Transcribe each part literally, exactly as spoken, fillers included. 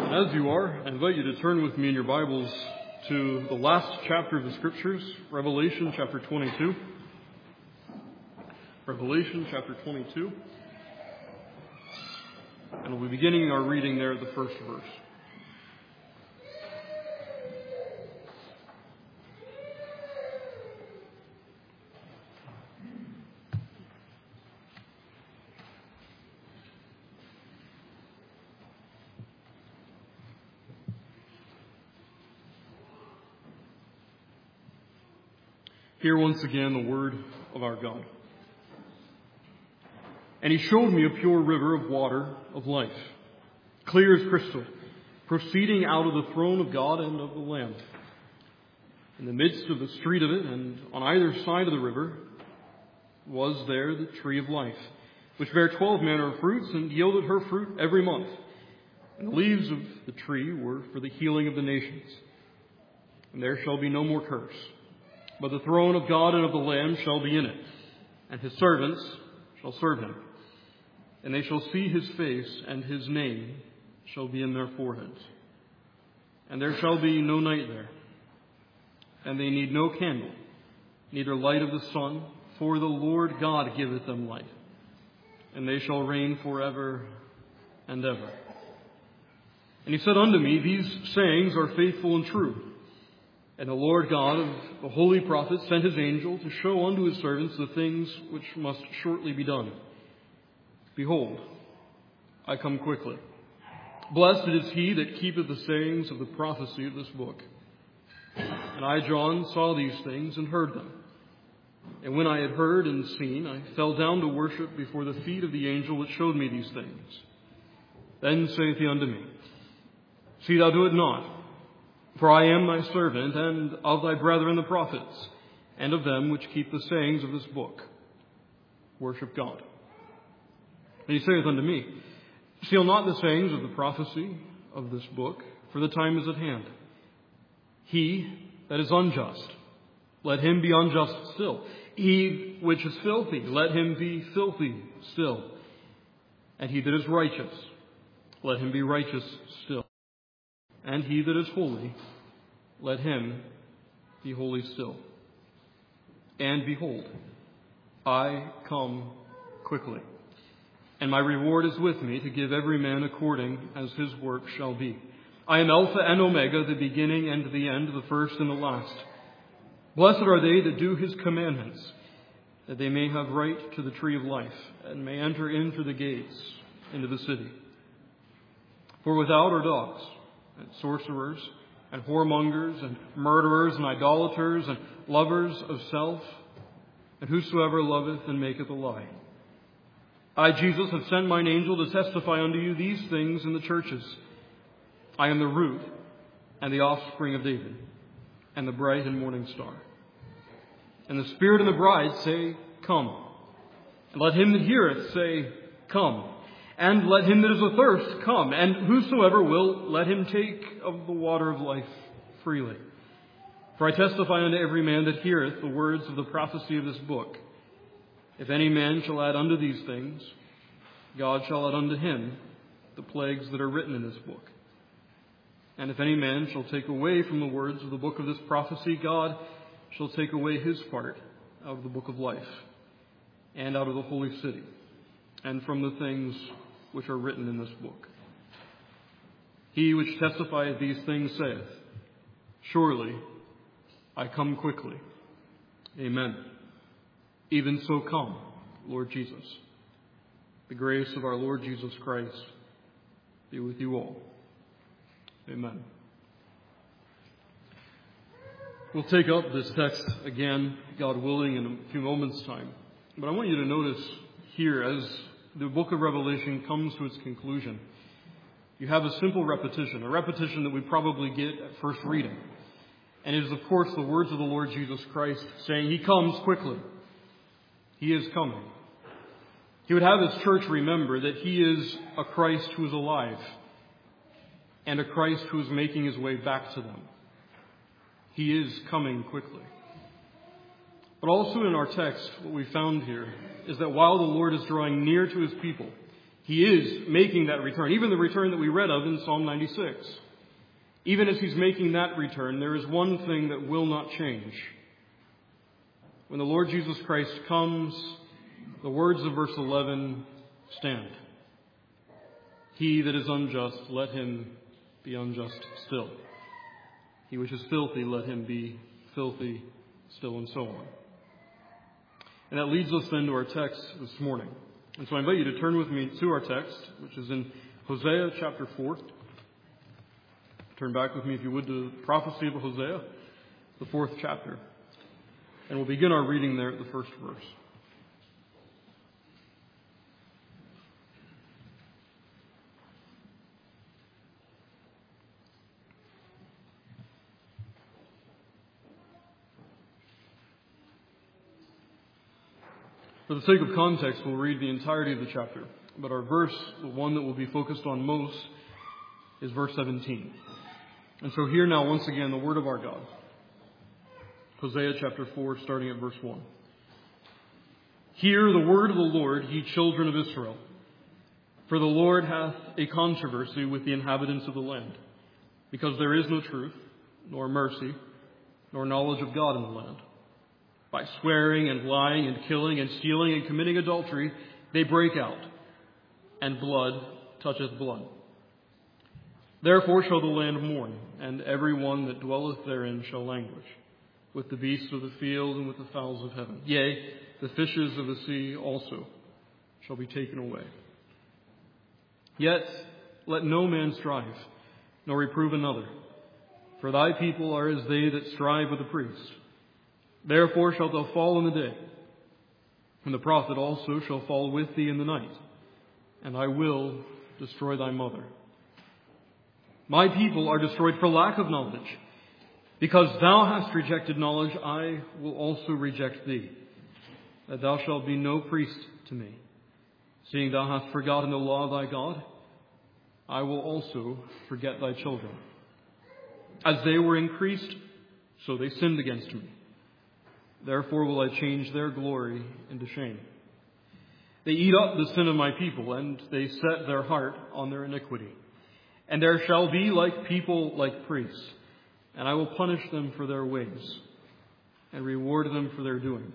And as you are, I invite you to turn with me in your Bibles to the last chapter of the Scriptures, Revelation chapter twenty-two. Revelation chapter twenty-two. And we'll be beginning our reading there at the first verse. Hear once again the word of our God. And he showed me a pure river of water of life, clear as crystal, proceeding out of the throne of God and of the Lamb. In the midst of the street of it, and on either side of the river, was there the tree of life, which bare twelve manner of fruits, and yielded her fruit every month. And the leaves of the tree were for the healing of the nations. And there shall be no more curse. But the throne of God and of the Lamb shall be in it, and his servants shall serve him. And they shall see his face, and his name shall be in their foreheads. And there shall be no night there, and they need no candle, neither light of the sun, for the Lord God giveth them light. And they shall reign forever and ever. And he said unto me, These sayings are faithful and true. And the Lord God of the holy prophets sent his angel to show unto his servants the things which must shortly be done. Behold, I come quickly. Blessed is he that keepeth the sayings of the prophecy of this book. And I, John, saw these things and heard them. And when I had heard and seen, I fell down to worship before the feet of the angel that showed me these things. Then saith he unto me, See thou do it not. For I am thy servant, and of thy brethren the prophets, and of them which keep the sayings of this book. Worship God. And he saith unto me, Seal not the sayings of the prophecy of this book, for the time is at hand. He that is unjust, let him be unjust still. He which is filthy, let him be filthy still. And he that is righteous, let him be righteous still. And he that is holy, let him be holy still. And behold, I come quickly, and my reward is with me to give every man according as his work shall be. I am Alpha and Omega, the beginning and the end, the first and the last. Blessed are they that do his commandments, that they may have right to the tree of life, and may enter in through the gates into the city. For without are dogs, and sorcerers, and whoremongers, and murderers, and idolaters, and lovers of self, and whosoever loveth and maketh a lie. I, Jesus, have sent mine angel to testify unto you these things in the churches. I am the root and the offspring of David, and the bright and morning star. And the Spirit and the bride say, Come. And let him that heareth say, Come. And let him that is athirst come, and whosoever will, let him take of the water of life freely. For I testify unto every man that heareth the words of the prophecy of this book. If any man shall add unto these things, God shall add unto him the plagues that are written in this book. And if any man shall take away from the words of the book of this prophecy, God shall take away his part out of the book of life, and out of the holy city, and from the things which are written in this book. He which testifieth these things saith, Surely I come quickly. Amen. Even so come, Lord Jesus. The grace of our Lord Jesus Christ be with you all. Amen. We'll take up this text again, God willing, in a few moments' time. But I want you to notice here, as the book of Revelation comes to its conclusion, you have a simple repetition, a repetition that we probably get at first reading. And it is, of course, the words of the Lord Jesus Christ saying, He comes quickly. He is coming. He would have his church remember that he is a Christ who is alive, and a Christ who is making his way back to them. He is coming quickly. But also in our text, what we found here is that while the Lord is drawing near to his people, He is making that return, even the return that we read of in Psalm ninety-six. Even as he's making that return, there is one thing that will not change. When the Lord Jesus Christ comes, the words of verse eleven stand. He that is unjust, let him be unjust still. He which is filthy, let him be filthy still, and so on. And that leads us then to our text this morning. And so I invite you to turn with me to our text, which is in Hosea chapter four. Turn back with me, if you would, to the prophecy of Hosea, the fourth chapter. And we'll begin our reading there at the first verse. For the sake of context, we'll read the entirety of the chapter. But our verse, the one that will be focused on most, is verse seventeen. And so hear now once again the word of our God. Hosea chapter four, starting at verse one. Hear the word of the Lord, ye children of Israel. For the Lord hath a controversy with the inhabitants of the land, because there is no truth, nor mercy, nor knowledge of God in the land. By swearing and lying and killing and stealing and committing adultery, they break out, and blood toucheth blood. Therefore shall the land mourn, and every one that dwelleth therein shall languish, with the beasts of the field and with the fowls of heaven. Yea, the fishes of the sea also shall be taken away. Yet let no man strive, nor reprove another, for thy people are as they that strive with the priest. Therefore shalt thou fall in the day, and the prophet also shall fall with thee in the night, and I will destroy thy mother. My people are destroyed for lack of knowledge. Because thou hast rejected knowledge, I will also reject thee, that thou shalt be no priest to me. Seeing thou hast forgotten the law of thy God, I will also forget thy children. As they were increased, so they sinned against me. Therefore will I change their glory into shame. They eat up the sin of my people, and they set their heart on their iniquity. And there shall be like people like priests, and I will punish them for their ways, and reward them for their doings.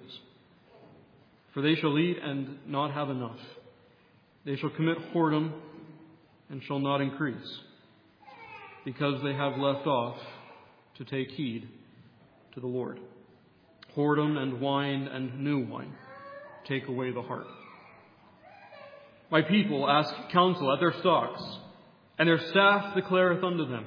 For they shall eat and not have enough. They shall commit whoredom, and shall not increase, because they have left off to take heed to the Lord. Whoredom and wine and new wine take away the heart. My people ask counsel at their stocks, and their staff declareth unto them.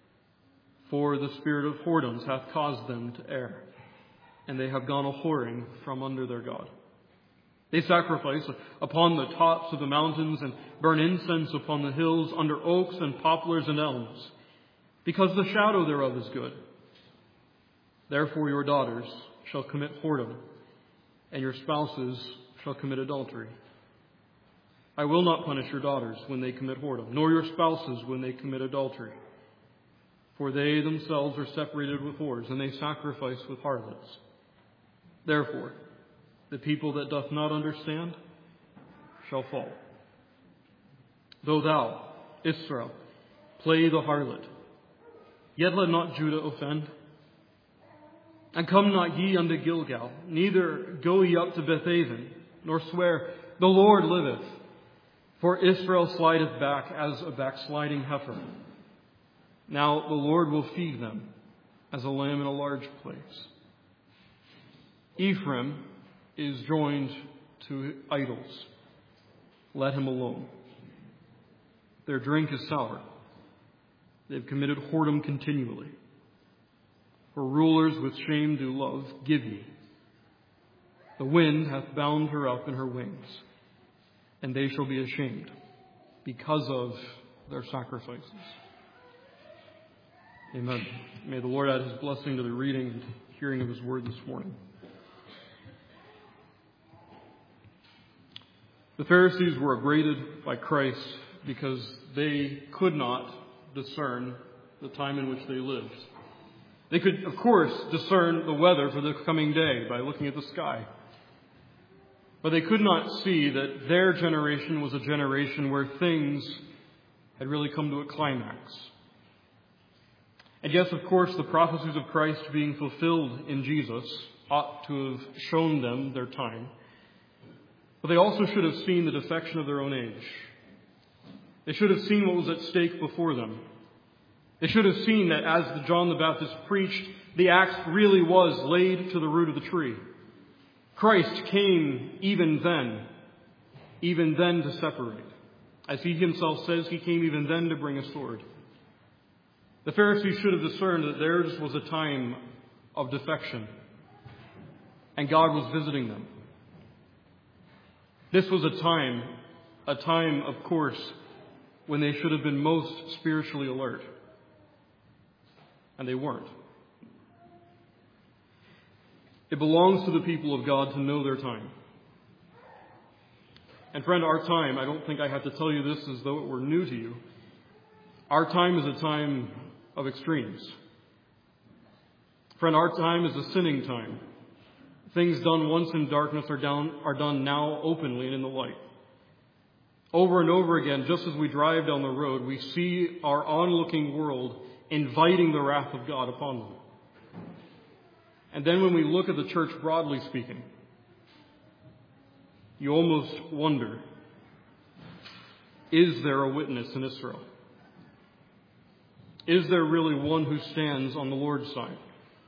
For the spirit of whoredoms hath caused them to err, and they have gone a whoring from under their God. They sacrifice upon the tops of the mountains, and burn incense upon the hills, under oaks and poplars and elms, because the shadow thereof is good. Therefore your daughters shall commit whoredom, and your spouses shall commit adultery. I will not punish your daughters when they commit whoredom, nor your spouses when they commit adultery. For they themselves are separated with whores, and they sacrifice with harlots. Therefore, the people that doth not understand shall fall. Though thou, Israel, play the harlot, yet let not Judah offend. And come not ye unto Gilgal, neither go ye up to Bethaven, nor swear, the Lord liveth. For Israel slideth back as a backsliding heifer. Now the Lord will feed them as a lamb in a large place. Ephraim is joined to idols. Let him alone. Their drink is sour. They've committed whoredom continually. For rulers with shame do love, give ye. The wind hath bound her up in her wings, and they shall be ashamed because of their sacrifices. Amen. May the Lord add his blessing to the reading and hearing of his word this morning. The Pharisees were upbraided by Christ because they could not discern the time in which they lived. They could, of course, discern the weather for the coming day by looking at the sky. But they could not see that their generation was a generation where things had really come to a climax. And yes, of course, the prophecies of Christ being fulfilled in Jesus ought to have shown them their time. But they also should have seen the defection of their own age. They should have seen what was at stake before them. They should have seen that as John the Baptist preached, the axe really was laid to the root of the tree. Christ came even then, even then to separate. As he himself says, he came even then to bring a sword. The Pharisees should have discerned that theirs was a time of defection, and God was visiting them. This was a time, a time, of course, when they should have been most spiritually alert. And they weren't. It belongs to the people of God to know their time. And friend, our time, I don't think I have to tell you this as though it were new to you. Our time is a time of extremes. Friend, our time is a sinning time. Things done once in darkness are, down, are done now openly and in the light. Over and over again, just as we drive down the road, we see our onlooking world inviting the wrath of God upon them. And then when we look at the church broadly speaking, you almost wonder, is there a witness in Israel? Is there really one who stands on the Lord's side?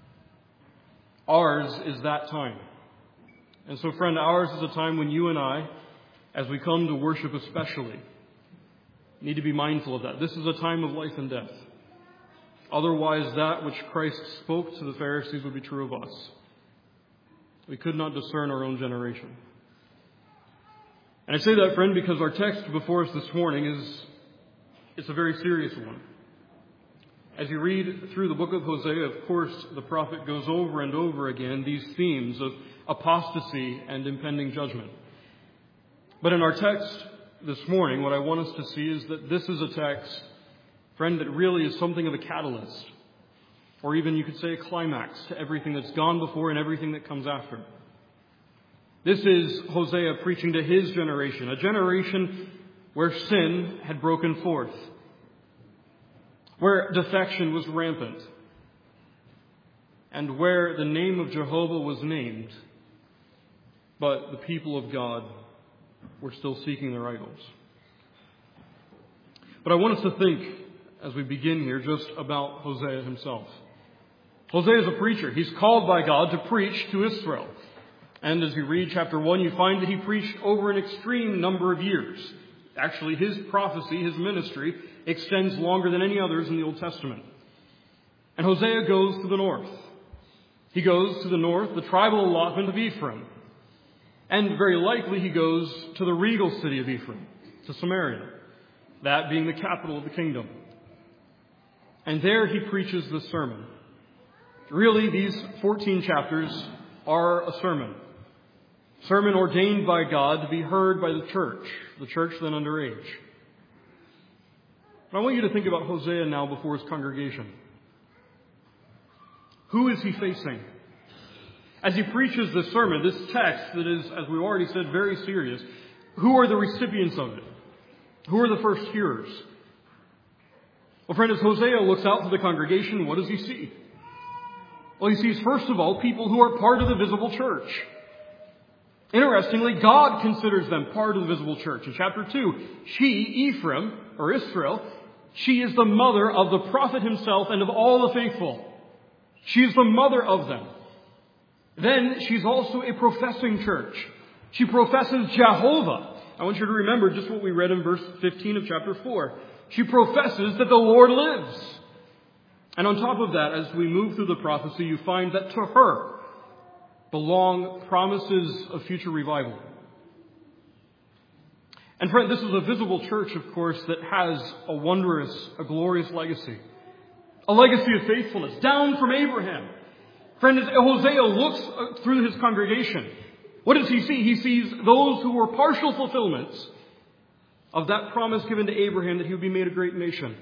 Ours is that time. And so, friend, ours is a time when you and I, as we come to worship especially, need to be mindful of that. This is a time of life and death. Otherwise, that which Christ spoke to the Pharisees would be true of us. We could not discern our own generation. And I say that, friend, because our text before us this morning is it's a very serious one. As you read through the book of Hosea, of course, the prophet goes over and over again these themes of apostasy and impending judgment. But in our text this morning, what I want us to see is that this is a text, friend, that really is something of a catalyst, or even you could say a climax to everything that's gone before and everything that comes after. This is Hosea preaching to his generation, a generation where sin had broken forth, where defection was rampant, and where the name of Jehovah was named, but the people of God were still seeking their idols. But I want us to think, as we begin here, just about Hosea himself. Hosea is a preacher. He's called by God to preach to Israel. And as you read chapter one, you find that he preached over an extreme number of years. Actually, his prophecy, his ministry, extends longer than any others in the Old Testament. And Hosea goes to the north. He goes to the north, the tribal allotment of Ephraim. And very likely he goes to the regal city of Ephraim, to Samaria, that being the capital of the kingdom. And there he preaches this sermon. Really, these fourteen chapters are a sermon. Sermon ordained by God to be heard by the church, the church then underage. But I want you to think about Hosea now before his congregation. Who is he facing? As he preaches this sermon, this text that is, as we've already said, very serious, who are the recipients of it? Who are the first hearers? Well, friend, as Hosea looks out to the congregation, what does he see? Well, he sees, first of all, people who are part of the visible church. Interestingly, God considers them part of the visible church. In chapter two, she, Ephraim, or Israel, she is the mother of the prophet himself and of all the faithful. She is the mother of them. Then she's also a professing church. She professes Jehovah. I want you to remember just what we read in verse fifteen of chapter four. She professes that the Lord lives. And on top of that, as we move through the prophecy, you find that to her belong promises of future revival. And friend, this is a visible church, of course, that has a wondrous, a glorious legacy. A legacy of faithfulness, down from Abraham. Friend, as Hosea looks through his congregation, what does he see? He sees those who were partial fulfillments of that promise given to Abraham that he would be made a great nation.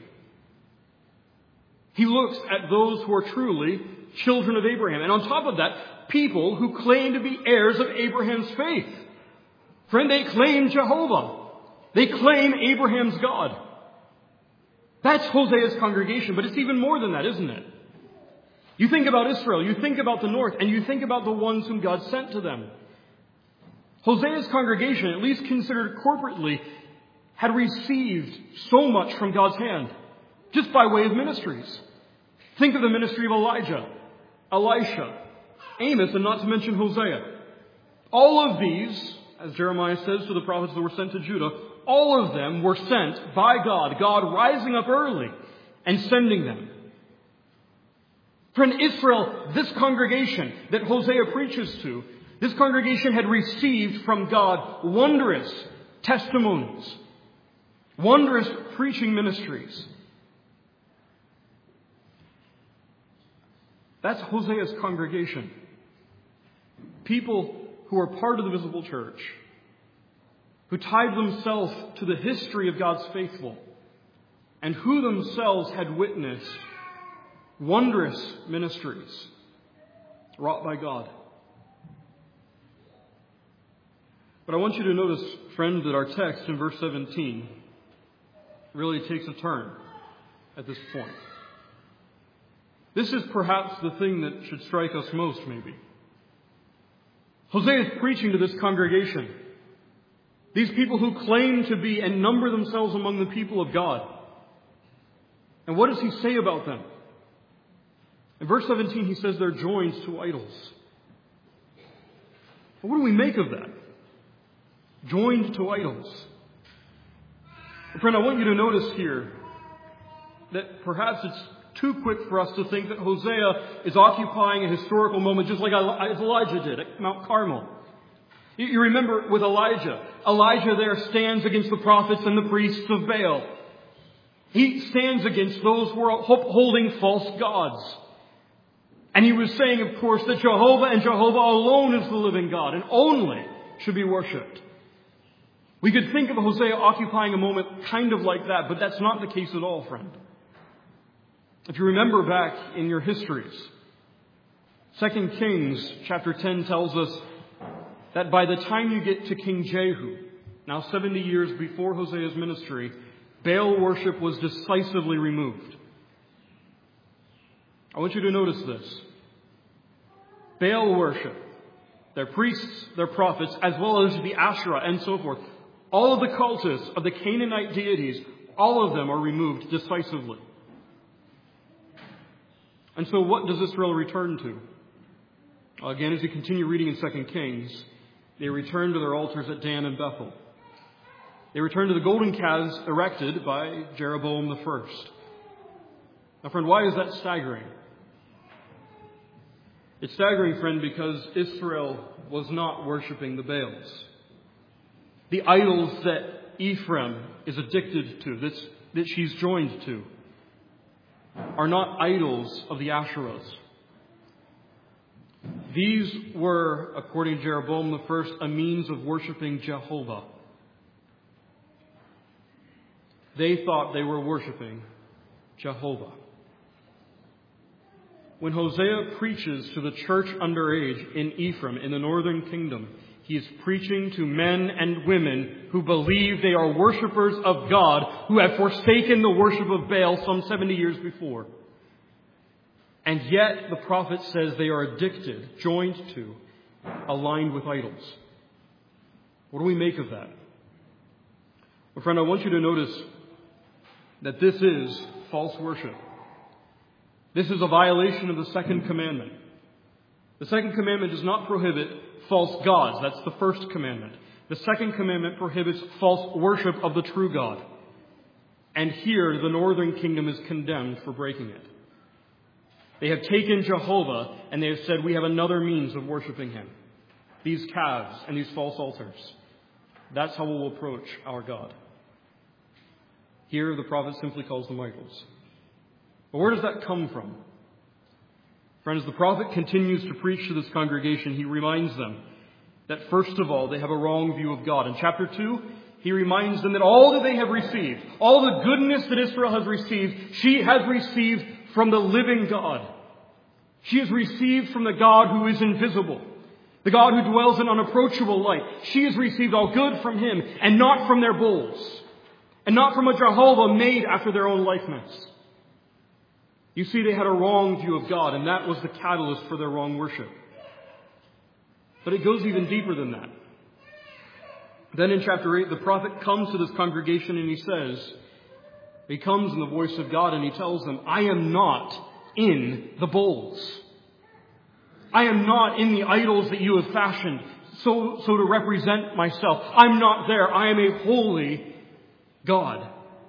He looks at those who are truly children of Abraham. And on top of that, people who claim to be heirs of Abraham's faith. Friend, they claim Jehovah. They claim Abraham's God. That's Hosea's congregation, but it's even more than that, isn't it? You think about Israel, you think about the north, and you think about the ones whom God sent to them. Hosea's congregation, at least considered corporately, had received so much from God's hand, just by way of ministries. Think of the ministry of Elijah, Elisha, Amos, and not to mention Hosea. All of these, as Jeremiah says to the prophets that were sent to Judah, all of them were sent by God, God rising up early and sending them. Friend, Israel, this congregation that Hosea preaches to, this congregation had received from God wondrous testimonies, wondrous preaching ministries. That's Hosea's congregation. People who are part of the visible church, who tied themselves to the history of God's faithful, and who themselves had witnessed wondrous ministries wrought by God. But I want you to notice, friend, that our text in verse seventeen really takes a turn at this point. This is perhaps the thing that should strike us most, maybe. Hosea is preaching to this congregation, these people who claim to be and number themselves among the people of God. And what does he say about them? In verse seventeen, he says they're joined to idols. Well, what do we make of that? Joined to idols. Well, friend, I want you to notice here that perhaps it's too quick for us to think that Hosea is occupying a historical moment just like Elijah did at Mount Carmel. You remember with Elijah, Elijah there stands against the prophets and the priests of Baal. He stands against those who are holding false gods. And he was saying, of course, that Jehovah and Jehovah alone is the living God and only should be worshipped. We could think of Hosea occupying a moment kind of like that, but that's not the case at all, friend. If you remember back in your histories, Second Kings chapter ten tells us that by the time you get to King Jehu, now seventy years before Hosea's ministry, Baal worship was decisively removed. I want you to notice this. Baal worship, their priests, their prophets, as well as the Asherah and so forth, all of the cultists of the Canaanite deities, all of them are removed decisively. And so what does Israel return to? Again, as you continue reading in Second Kings, they return to their altars at Dan and Bethel. They return to the golden calves erected by Jeroboam the first. Now, friend, why is that staggering? It's staggering, friend, because Israel was not worshiping the Baals. The idols that Ephraim is addicted to, that's, that she's joined to, are not idols of the Asherahs. These were, according to Jeroboam the first, a means of worshiping Jehovah. They thought they were worshiping Jehovah. When Hosea preaches to the church underage in Ephraim, in the northern kingdom, he is preaching to men and women who believe they are worshipers of God, who have forsaken the worship of Baal some seventy years before. And yet the prophet says they are addicted, joined to, aligned with idols. What do we make of that? Well, friend, I want you to notice that this is false worship. This is a violation of the second commandment. The second commandment does not prohibit false gods. That's the first commandment. The second commandment prohibits false worship of the true God. And here the northern kingdom is condemned for breaking it. They have taken Jehovah and they have said, we have another means of worshiping him. These calves and these false altars. That's how we'll approach our God. Here the prophet simply calls them idols. But where does that come from? Friends, the prophet continues to preach to this congregation. He reminds them that first of all, they have a wrong view of God. In chapter two, he reminds them that all that they have received, all the goodness that Israel has received, she has received from the living God. She has received from the God who is invisible. The God who dwells in unapproachable light. She has received all good from him, and not from their bulls, and not from a Jehovah made after their own likeness. You see, they had a wrong view of God, and that was the catalyst for their wrong worship. But it goes even deeper than that. Then in chapter eight, the prophet comes to this congregation and he says, he comes in the voice of God and he tells them, I am not in the bulls. I am not in the idols that you have fashioned so, so to represent myself. I'm not there. I am a holy God.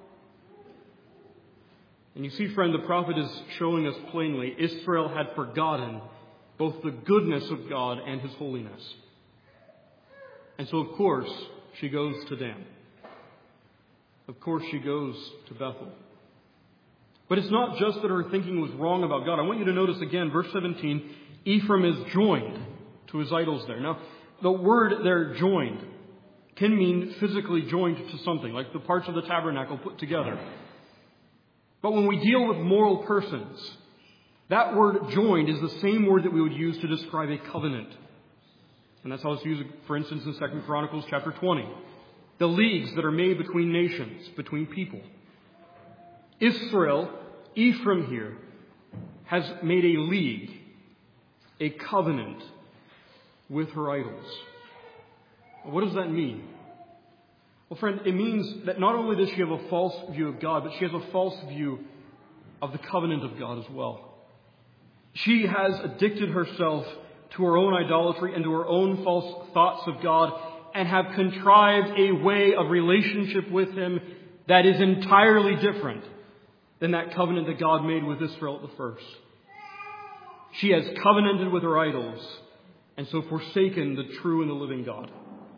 And you see, friend, the prophet is showing us plainly Israel had forgotten both the goodness of God and his holiness. And so, of course, she goes to Dan. Of course, she goes to Bethel. But it's not just that her thinking was wrong about God. I want you to notice again, verse seventeen, Ephraim is joined to his idols there. Now, the word there, joined, can mean physically joined to something, like the parts of the tabernacle put together. But when we deal with moral persons, that word joined is the same word that we would use to describe a covenant. And that's how it's used, for instance, in Second Chronicles chapter twenty. The leagues that are made between nations, between people. Israel, Ephraim here, has made a league, a covenant with her idols. What does that mean? Well, friend, it means that not only does she have a false view of God, but she has a false view of the covenant of God as well. She has addicted herself to her own idolatry and to her own false thoughts of God, and have contrived a way of relationship with him that is entirely different than that covenant that God made with Israel at the first. She has covenanted with her idols, and so forsaken the true and the living God.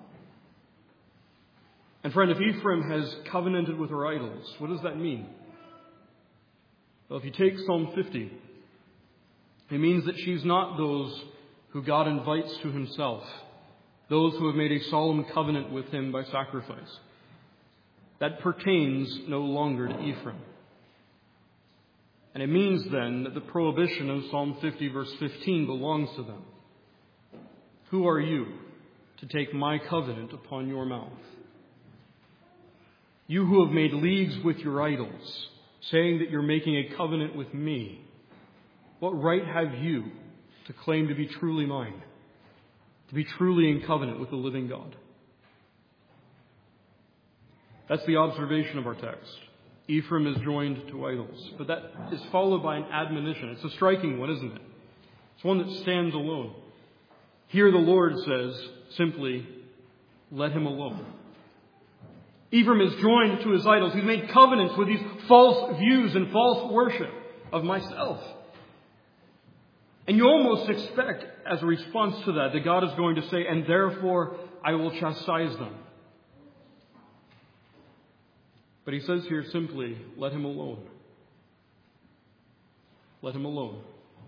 And friend, if Ephraim has covenanted with her idols, what does that mean? Well, if you take Psalm fifty, it means that she's not those who God invites to himself, those who have made a solemn covenant with him by sacrifice. That pertains no longer to Ephraim. And it means then that the prohibition of Psalm fifty verse fifteen belongs to them. Who are you to take my covenant upon your mouth? You who have made leagues with your idols, saying that you're making a covenant with me, what right have you to claim to be truly mine, to be truly in covenant with the living God? That's the observation of our text. Ephraim is joined to idols. But that is followed by an admonition. It's a striking one, isn't it? It's one that stands alone. Here the Lord says simply, let him alone. Ephraim is joined to his idols. He's made covenants with these false views and false worship of myself. And you almost expect, as a response to that, that God is going to say, and therefore I will chastise them. But he says here simply, let him alone. Let him alone.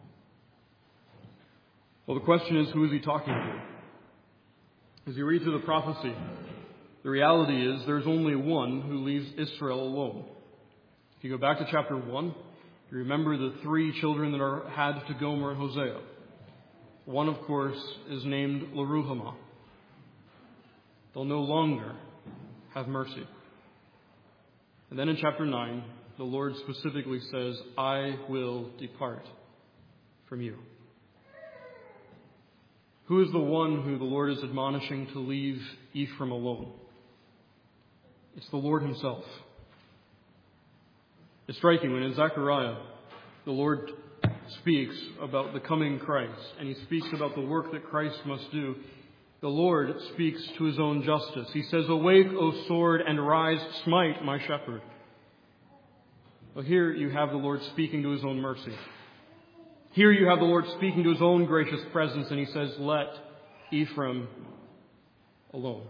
Well, the question is, who is he talking to? As you read through the prophecy, the reality is there's only one who leaves Israel alone. If you go back to chapter one, you remember the three children that are had to Gomer and Hosea. One, of course, is named Leruhamah. They'll no longer have mercy. And then in chapter nine, the Lord specifically says, I will depart from you. Who is the one who the Lord is admonishing to leave Ephraim alone? It's the Lord himself. It's striking when in Zechariah, the Lord speaks about the coming Christ, and he speaks about the work that Christ must do. The Lord speaks to his own justice. He says, awake, O sword, and rise, smite my shepherd. Well, here you have the Lord speaking to his own mercy. Here you have the Lord speaking to his own gracious presence, and he says, let Ephraim alone.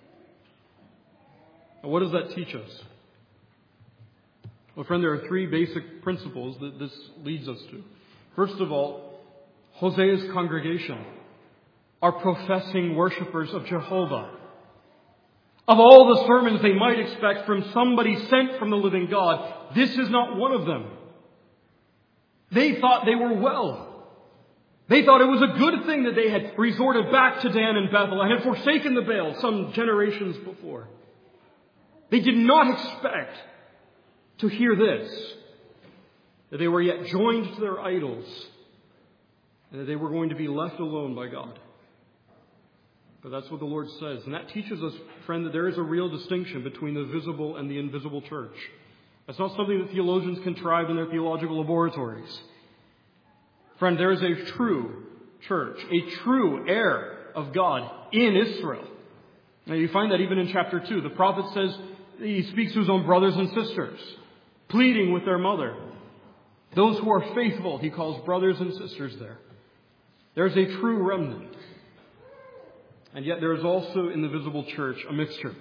Now, what does that teach us? Well, friend, there are three basic principles that this leads us to. First of all, Hosea's congregation are professing worshippers of Jehovah. Of all the sermons they might expect from somebody sent from the living God, this is not one of them. They thought they were well. They thought it was a good thing that they had resorted back to Dan and Bethel and had forsaken the Baal some generations before. They did not expect to hear this, that they were yet joined to their idols, and that they were going to be left alone by God. But that's what the Lord says. And that teaches us, friend, that there is a real distinction between the visible and the invisible church. That's not something that theologians contrive in their theological laboratories. Friend, there is a true church, a true heir of God in Israel. Now you find that even in chapter two. The prophet says, he speaks to his own brothers and sisters, pleading with their mother. Those who are faithful, he calls brothers and sisters there. There's a true remnant. And yet there is also in the visible church a mixture.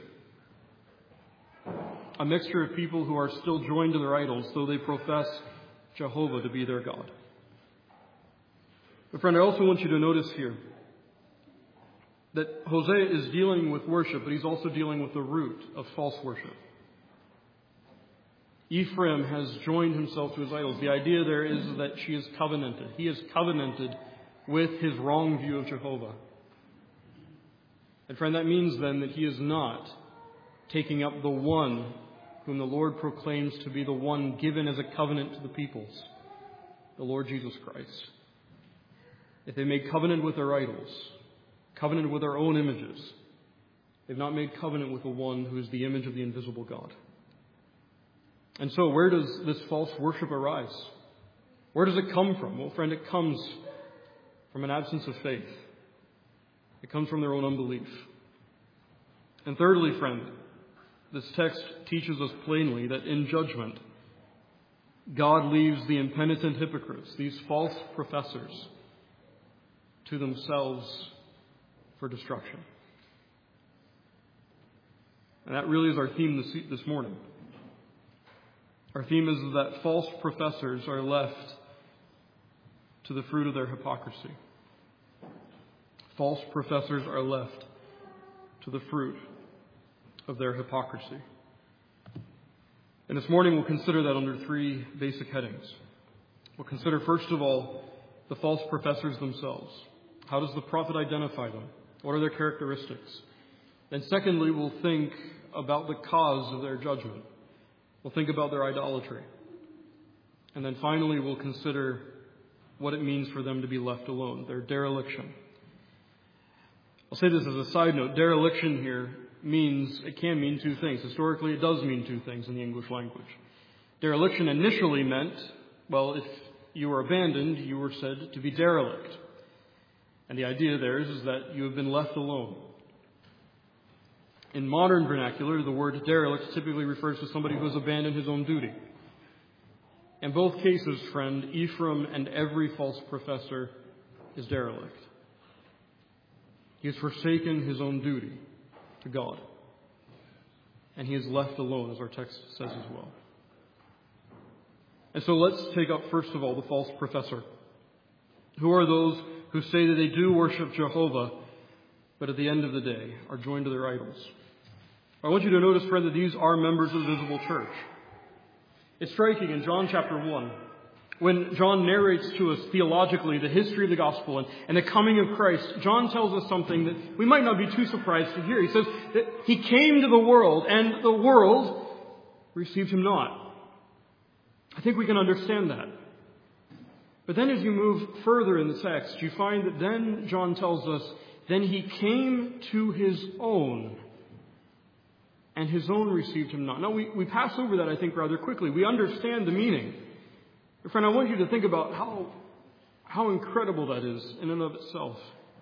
A mixture of people who are still joined to their idols, though they profess Jehovah to be their God. But friend, I also want you to notice here that Hosea is dealing with worship, but he's also dealing with the root of false worship. Ephraim has joined himself to his idols. The idea there is that she is covenanted. He is covenanted with his wrong view of Jehovah. And friend, that means then that he is not taking up the one whom the Lord proclaims to be the one given as a covenant to the peoples, the Lord Jesus Christ. If they make covenant with their idols, covenant with their own images, they've not made covenant with the one who is the image of the invisible God. And so where does this false worship arise? Where does it come from? Well, friend, it comes from an absence of faith. It comes from their own unbelief. And thirdly, friend, this text teaches us plainly that in judgment, God leaves the impenitent hypocrites, these false professors, to themselves for destruction. And that really is our theme this, this morning. Our theme is that false professors are left to the fruit of their hypocrisy. False professors are left to the fruit of their hypocrisy. And this morning we'll consider that under three basic headings. We'll consider, first of all, the false professors themselves. How does the prophet identify them? What are their characteristics? Then secondly, we'll think about the cause of their judgment. We'll think about their idolatry. And then finally, we'll consider what it means for them to be left alone, their dereliction. I'll say this as a side note. Dereliction here means, it can mean two things. Historically, it does mean two things in the English language. Dereliction initially meant, well, if you were abandoned, you were said to be derelict. And the idea there is, is that you have been left alone. In modern vernacular, the word derelict typically refers to somebody who has abandoned his own duty. In both cases, friend, Ephraim and every false professor is derelict. He has forsaken his own duty to God. And he is left alone, as our text says as well. And so let's take up, first of all, the false professor. Who are those who say that they do worship Jehovah, but at the end of the day are joined to their idols? I want you to notice, friend, that these are members of the visible church. It's striking in John chapter one, when John narrates to us theologically the history of the gospel and, and the coming of Christ. John tells us something that we might not be too surprised to hear. He says that he came to the world, and the world received him not. I think we can understand that. But then as you move further in the text, you find that then John tells us, then he came to his own, and his own received him not. Now, we, we pass over that, I think, rather quickly. We understand the meaning. But friend, I want you to think about how, how incredible that is in and of itself.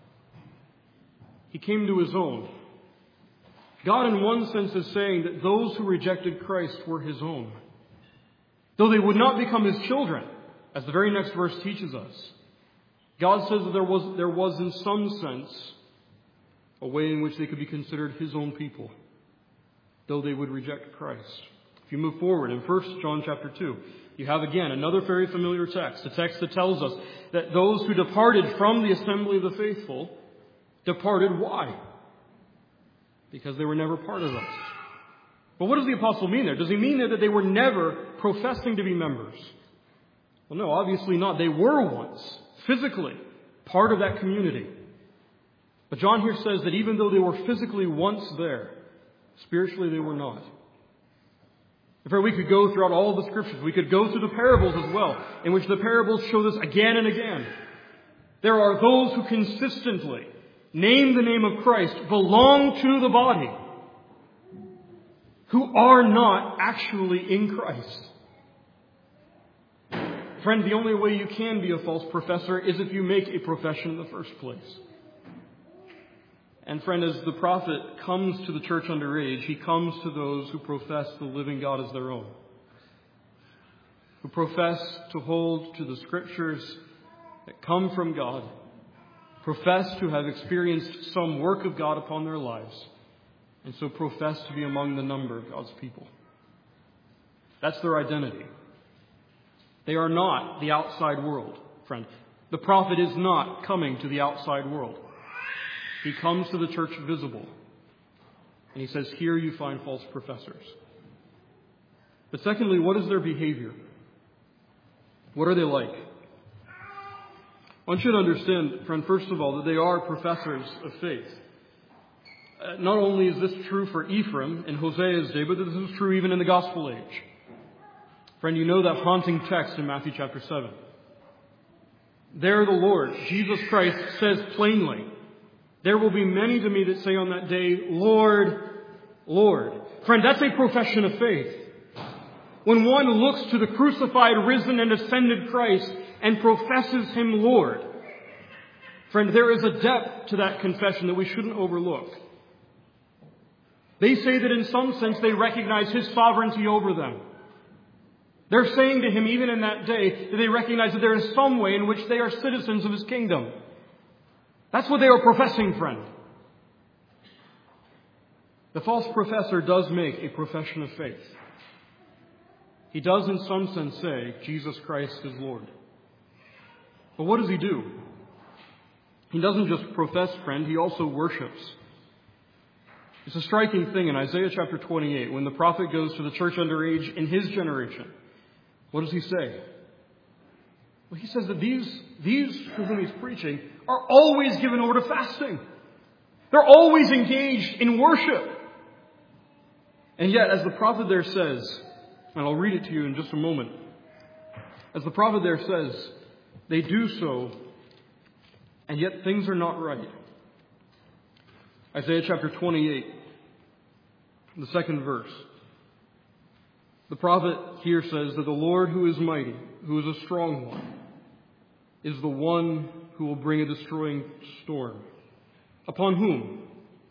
He came to his own. God, in one sense, is saying that those who rejected Christ were his own. Though they would not become his children, as the very next verse teaches us. God says that there was, there was in some sense a way in which they could be considered his own people, though they would reject Christ. If you move forward in First John chapter two, you have again another very familiar text, a text that tells us that those who departed from the assembly of the faithful departed. Why? Because they were never part of us. But what does the apostle mean there? Does he mean there that they were never professing to be members? Well, no, obviously not. They were once, physically. part of that community. But John here says that even though they were physically once there, spiritually they were not. In fact, we could go throughout all of the Scriptures. We could go through the parables as well, in which the parables show this again and again. There are those who consistently name the name of Christ, belong to the body, who are not actually in Christ. Friend, the only way you can be a false professor is if you make a profession in the first place. And friend, as the prophet comes to the church underage, he comes to those who profess the living God as their own, who profess to hold to the Scriptures that come from God, profess to have experienced some work of God upon their lives, and so profess to be among the number of God's people. That's their identity. They are not the outside world, friend. The prophet is not coming to the outside world. He comes to the church visible. And he says, here you find false professors. But secondly, what is their behavior? What are they like? One should understand, friend, first of all, that they are professors of faith. Uh, not only is this true for Ephraim in Hosea's day, but this is true even in the gospel age. Friend, you know that haunting text in Matthew chapter seven. There the Lord, Jesus Christ, says plainly, there will be many to me that say on that day, Lord, Lord. Friend, that's a profession of faith. When one looks to the crucified, risen, and ascended Christ and professes Him Lord, friend, there is a depth to that confession that we shouldn't overlook. They say that in some sense they recognize His sovereignty over them. They're saying to Him, even in that day, that they recognize that there is some way in which they are citizens of His kingdom. That's what they are professing, friend. The false professor does make a profession of faith. He does in some sense say, Jesus Christ is Lord. But what does he do? He doesn't just profess, friend, he also worships. It's a striking thing in Isaiah chapter twenty-eight, when the prophet goes to the church underage in his generation. What does he say? Well, he says that these, these to whom he's preaching are always given over to fasting. They're always engaged in worship. And yet, as the prophet there says, and I'll read it to you in just a moment, as the prophet there says, they do so, and yet things are not right. Isaiah chapter twenty-eight, the second verse. The prophet here says that the Lord who is mighty, who is a strong one, is the one who will bring a destroying storm. Upon whom?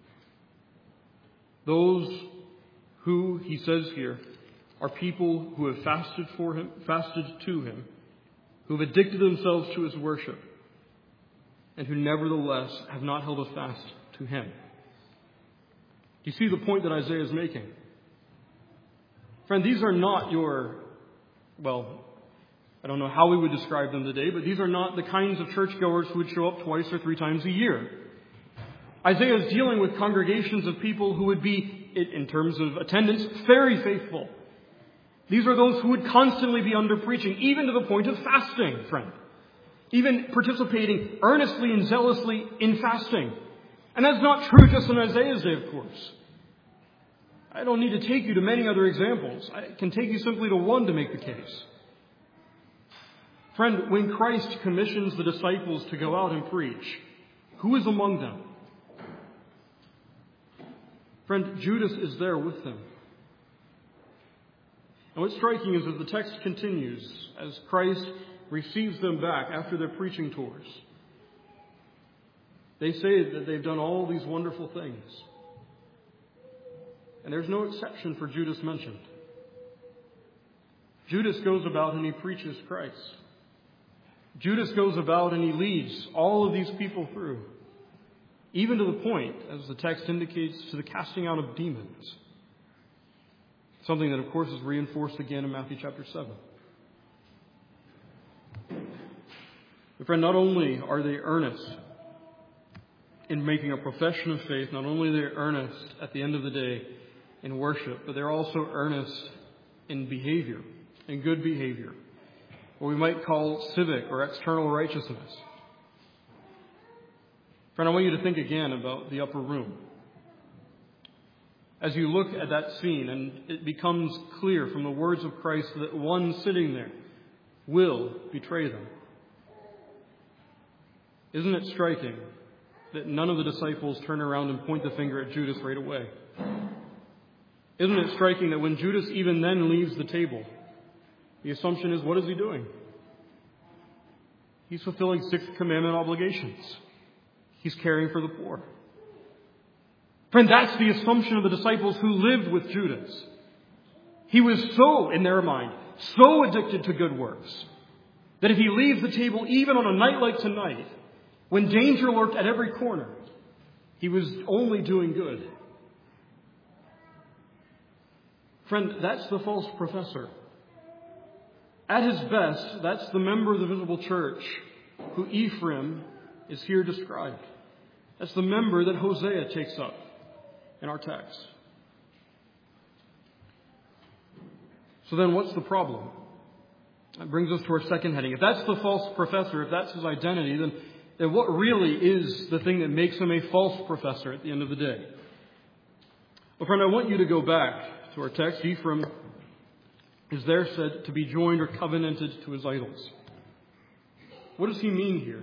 Those who, he says here, are people who have fasted for him, fasted to him, who have addicted themselves to his worship, and who nevertheless have not held a fast to him. Do you see the point that Isaiah is making? Friend, these are not your, well, I don't know how we would describe them today, but these are not the kinds of churchgoers who would show up twice or three times a year. Isaiah is dealing with congregations of people who would be, in terms of attendance, very faithful. These are those who would constantly be under preaching, even to the point of fasting, friend. Even participating earnestly and zealously in fasting. And that's not true just in Isaiah's day, of course. I don't need to take you to many other examples. I can take you simply to one to make the case. Friend, when Christ commissions the disciples to go out and preach, who is among them? Friend, Judas is there with them. And what's striking is that the text continues as Christ receives them back after their preaching tours. They say that they've done all these wonderful things. And there's no exception for Judas mentioned. Judas goes about and he preaches Christ. Judas goes about and he leads all of these people through, even to the point, as the text indicates, to the casting out of demons. Something that, of course, is reinforced again in Matthew chapter seven. But friend, not only are they earnest in making a profession of faith, not only are they earnest at the end of the day in worship, but they're also earnest in behavior, in good behavior, what we might call civic or external righteousness. Friend, I want you to think again about the upper room. As you look at that scene, and it becomes clear from the words of Christ that one sitting there will betray them. Isn't it striking that none of the disciples turn around and point the finger at Judas right away? Isn't it striking that when Judas even then leaves the table, the assumption is, what is he doing? He's fulfilling Sixth Commandment obligations. He's caring for the poor. Friend, that's the assumption of the disciples who lived with Judas. He was so, in their mind, so addicted to good works, that if he leaves the table even on a night like tonight, when danger lurked at every corner, he was only doing good. Friend, that's the false professor. At his best, that's the member of the visible church who Ephraim is here described. That's the member that Hosea takes up in our text. So then what's the problem? That brings us to our second heading. If that's the false professor, if that's his identity, then, then what really is the thing that makes him a false professor at the end of the day? Well, friend, I want you to go back to our text. Ephraim is there said to be joined or covenanted to his idols. What does he mean here?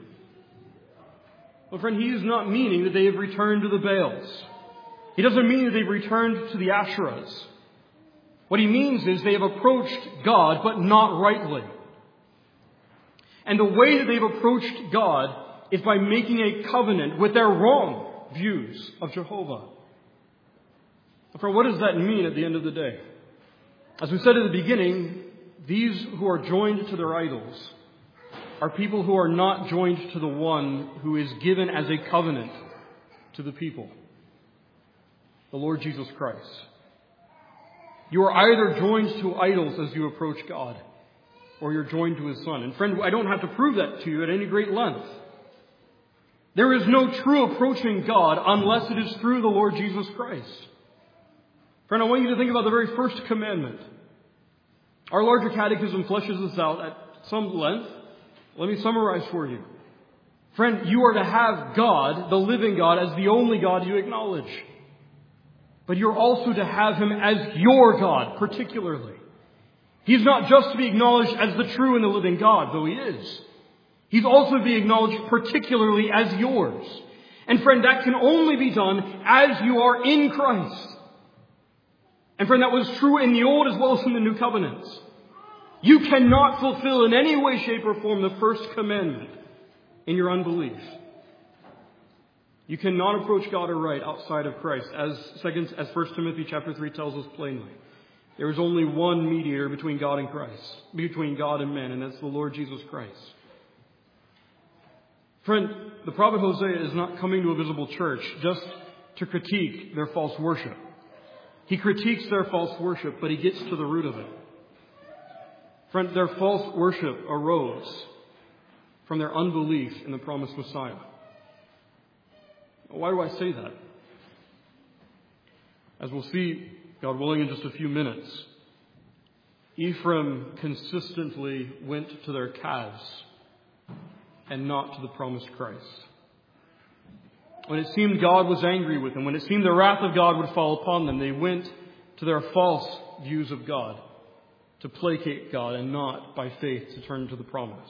Well, friend, he is not meaning that they have returned to the Baals. He doesn't mean that they've returned to the Asherahs. What he means is they have approached God, but not rightly. And the way that they've approached God is by making a covenant with their wrong views of Jehovah. For what does that mean at the end of the day? As we said at the beginning, these who are joined to their idols are people who are not joined to the one who is given as a covenant to the people, the Lord Jesus Christ. You are either joined to idols as you approach God, or you're joined to His Son. And friend, I don't have to prove that to you at any great length. There is no true approaching God unless it is through the Lord Jesus Christ. Friend, I want you to think about the very first commandment. Our larger catechism fleshes this out at some length. Let me summarize for you. Friend, you are to have God, the living God, as the only God you acknowledge. But you're also to have Him as your God, particularly. He's not just to be acknowledged as the true and the living God, though He is. He's also to be acknowledged particularly as yours. And friend, that can only be done as you are in Christ. And friend, that was true in the Old as well as in the New Covenants. You cannot fulfill in any way, shape, or form the first commandment in your unbelief. You cannot approach God aright outside of Christ, as second, as First Timothy chapter three tells us plainly. There is only one mediator between God and Christ, between God and men, and that's the Lord Jesus Christ. Friend, the prophet Hosea is not coming to a visible church just to critique their false worship. He critiques their false worship, but he gets to the root of it. Friend, their false worship arose from their unbelief in the promised Messiah. Why do I say that? As we'll see, God willing, in just a few minutes, Ephraim consistently went to their calves and not to the promised Christ. When it seemed God was angry with them, when it seemed the wrath of God would fall upon them, they went to their false views of God to placate God and not by faith to turn to the promise.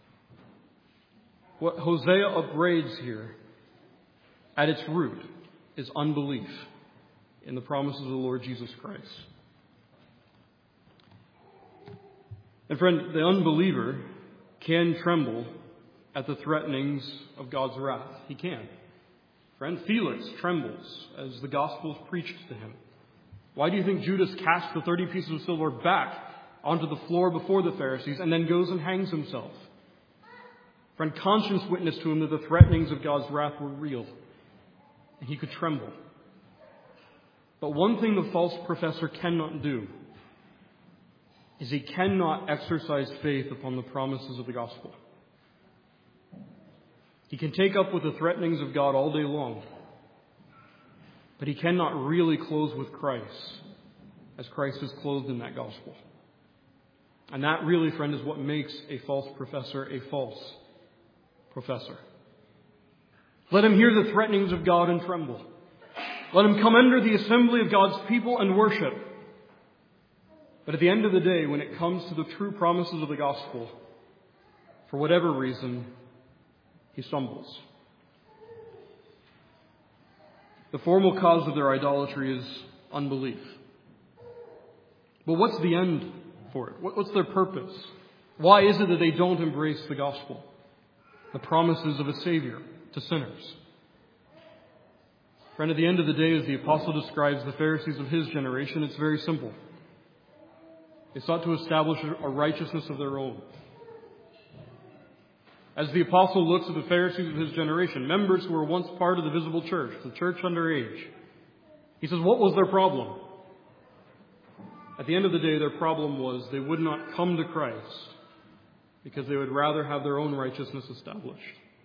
What Hosea upbraids here at its root is unbelief in the promises of the Lord Jesus Christ. And friend, the unbeliever can tremble at the threatenings of God's wrath. He can. Friend, Felix trembles as the gospel is preached to him. Why do you think Judas cast the thirty pieces of silver back onto the floor before the Pharisees and then goes and hangs himself? Friend, conscience witnessed to him that the threatenings of God's wrath were real, and he could tremble. But one thing the false professor cannot do is he cannot exercise faith upon the promises of the gospel. He can take up with the threatenings of God all day long, but he cannot really close with Christ as Christ is clothed in that gospel. And that really, friend, is what makes a false professor a false professor. Let him hear the threatenings of God and tremble. Let him come under the assembly of God's people and worship. But at the end of the day, when it comes to the true promises of the gospel, for whatever reason, he stumbles. The formal cause of their idolatry is unbelief. But what's the end for it? What's their purpose? Why is it that they don't embrace the gospel, the promises of a Savior to sinners? Friend, at the end of the day, as the apostle describes the Pharisees of his generation, it's very simple. They sought to establish a righteousness of their own. As the apostle looks at the Pharisees of his generation, members who were once part of the visible church, the church under age, he says, what was their problem? At the end of the day, their problem was they would not come to Christ because they would rather have their own righteousness established.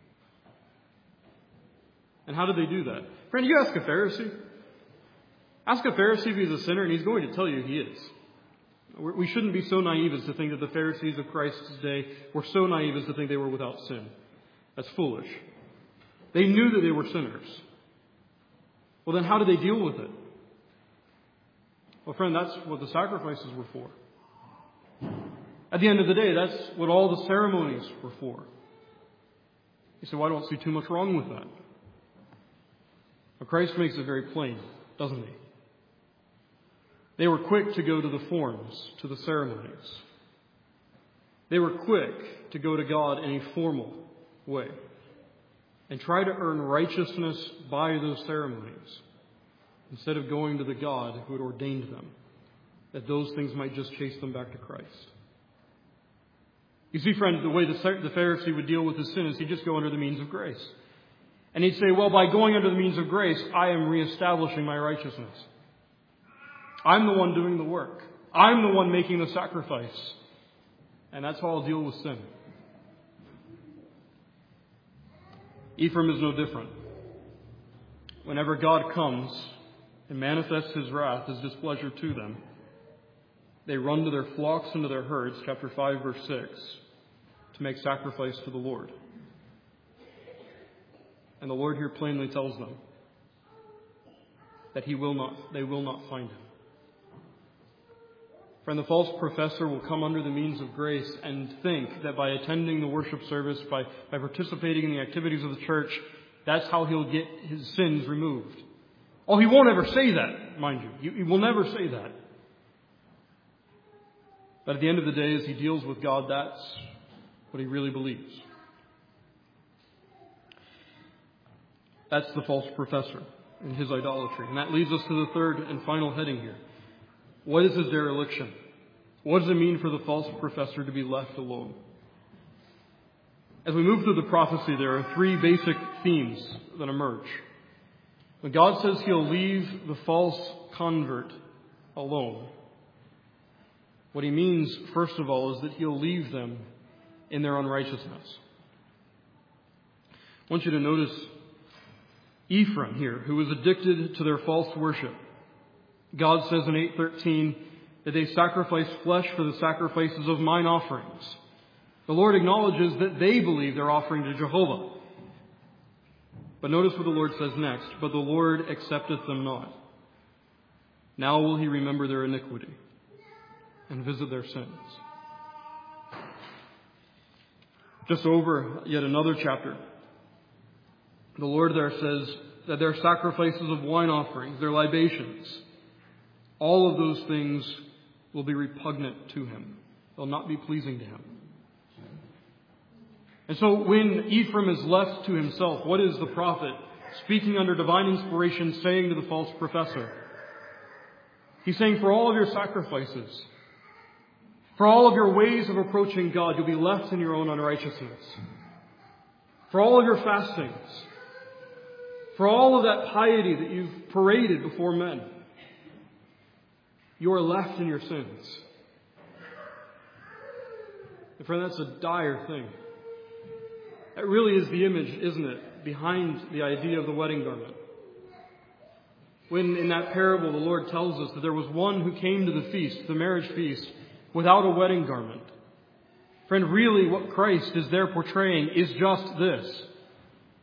And how did they do that? Friend, you ask a Pharisee. Ask a Pharisee if he's a sinner, and he's going to tell you he is. We shouldn't be so naive as to think that the Pharisees of Christ's day were so naive as to think they were without sin. That's foolish. They knew that they were sinners. Well, then how did they deal with it? Well, friend, that's what the sacrifices were for. At the end of the day, that's what all the ceremonies were for. You say, well, I don't see too much wrong with that. But Christ makes it very plain, doesn't he? They were quick to go to the forms, to the ceremonies. They were quick to go to God in a formal way and try to earn righteousness by those ceremonies instead of going to the God who had ordained them, that those things might just chase them back to Christ. You see, friend, the way the Pharisee would deal with his sin is he'd just go under the means of grace. And he'd say, well, by going under the means of grace, I am reestablishing my righteousness. I'm the one doing the work. I'm the one making the sacrifice. And that's how I'll deal with sin. Ephraim is no different. Whenever God comes and manifests his wrath, his displeasure to them, they run to their flocks and to their herds, chapter five, verse six, to make sacrifice to the Lord. And the Lord here plainly tells them that he will not, they will not find him. Friend, the false professor will come under the means of grace and think that by attending the worship service, by, by participating in the activities of the church, that's how he'll get his sins removed. Oh, he won't ever say that, mind you. He will never say that. But at the end of the day, as he deals with God, that's what he really believes. That's the false professor and his idolatry. And that leads us to the third and final heading here. What is his dereliction? What does it mean for the false professor to be left alone? As we move through the prophecy, there are three basic themes that emerge. When God says he'll leave the false convert alone, what he means, first of all, is that he'll leave them in their unrighteousness. I want you to notice Ephraim here, who was addicted to their false worship. God says in eight thirteen that they sacrifice flesh for the sacrifices of mine offerings. The Lord acknowledges that they believe they're offering to Jehovah. But notice what the Lord says next. But the Lord accepteth them not. Now will he remember their iniquity and visit their sins. Just over yet another chapter, the Lord there says that their sacrifices of wine offerings, their libations, all of those things will be repugnant to him. They'll not be pleasing to him. And so when Ephraim is left to himself, what is the prophet, speaking under divine inspiration, saying to the false professor? He's saying, for all of your sacrifices, for all of your ways of approaching God, you'll be left in your own unrighteousness. For all of your fastings, for all of that piety that you've paraded before men, you are left in your sins. And friend, that's a dire thing. That really is the image, isn't it, behind the idea of the wedding garment. When in that parable the Lord tells us that there was one who came to the feast, the marriage feast, without a wedding garment. Friend, really what Christ is there portraying is just this.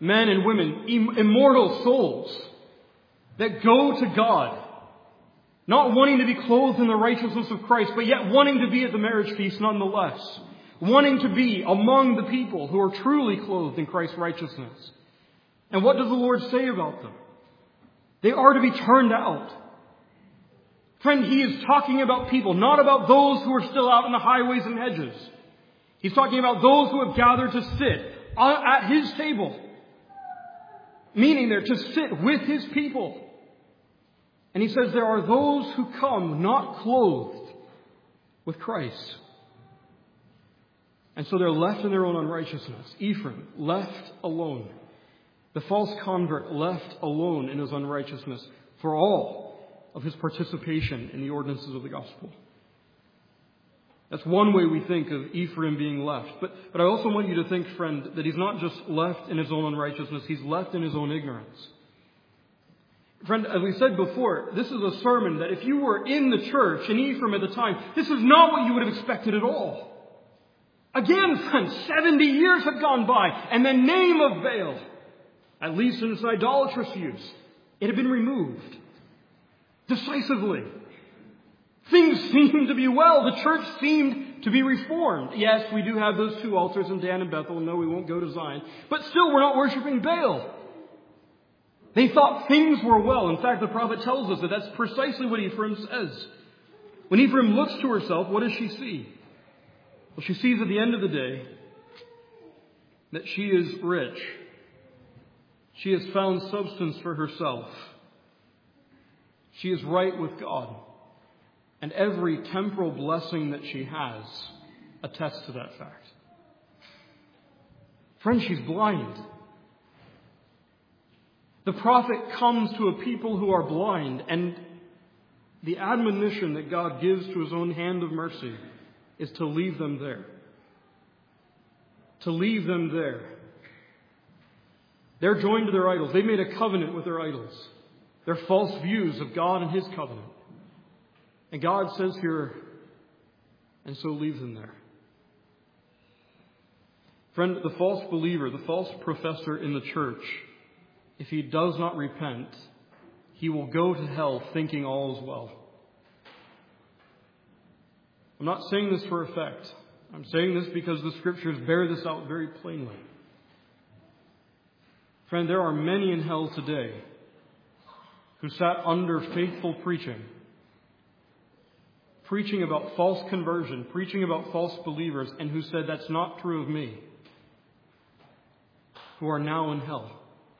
Men and women, im- immortal souls that go to God, not wanting to be clothed in the righteousness of Christ, but yet wanting to be at the marriage feast nonetheless. Wanting to be among the people who are truly clothed in Christ's righteousness. And what does the Lord say about them? They are to be turned out. Friend, He is talking about people, not about those who are still out in the highways and hedges. He's talking about those who have gathered to sit at His table. Meaning they're to sit with His people. And He says there are those who come not clothed with Christ. And so they're left in their own unrighteousness. Ephraim, left alone. The false convert, left alone in his unrighteousness for all of his participation in the ordinances of the gospel. That's one way we think of Ephraim being left. But, but I also want you to think, friend, that he's not just left in his own unrighteousness, he's left in his own ignorance. Friend, as we said before, this is a sermon that if you were in the church in Ephraim at the time, this is not what you would have expected at all. Again, friends, seventy years had gone by, and the name of Baal, at least in its idolatrous use, it had been removed decisively. Things seemed to be well. The church seemed to be reformed. Yes, we do have those two altars in Dan and Bethel. No, we won't go to Zion. But still, we're not worshiping Baal. They thought things were well. In fact, the prophet tells us that that's precisely what Ephraim says. When Ephraim looks to herself, what does she see? Well, she sees at the end of the day that she is rich. She has found substance for herself. She is right with God. And every temporal blessing that she has attests to that fact. Friend, she's blind. The prophet comes to a people who are blind, and the admonition that God gives to His own hand of mercy is to leave them there. To leave them there. They're joined to their idols. They made a covenant with their idols. Their false views of God and His covenant. And God says here, and so leave them there. Friend, the false believer, the false professor in the church, if he does not repent, he will go to hell thinking all is well. I'm not saying this for effect. I'm saying this because the Scriptures bear this out very plainly. Friend, there are many in hell today who sat under faithful preaching, preaching about false conversion, preaching about false believers, and who said, that's not true of me, who are now in hell.